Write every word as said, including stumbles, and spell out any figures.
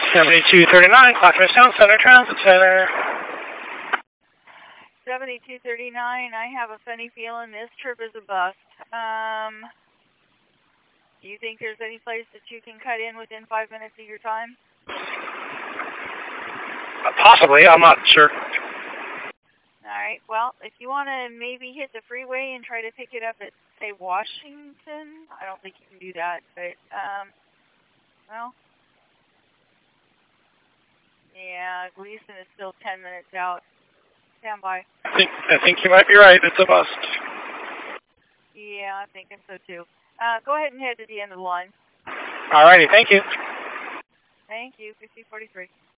seventy-two thirty-nine, Clackamas Town Center Transit Center. seventy-two thirty-nine, I have a funny feeling this trip is a bust. Um, do you think there's any place that you can cut in within five minutes of your time? Uh, possibly, I'm not sure. All right, well, if you want to maybe hit the freeway and try to pick it up at, say, Washington, I don't think you can do that, but, um, well, yeah, Gleason is still ten minutes out. Stand by. I think, I think you might be right. It's a bust. Yeah, I'm thinking so too. Uh, go ahead and head to the end of the line. All righty, thank you. Thank you, fifty forty-three.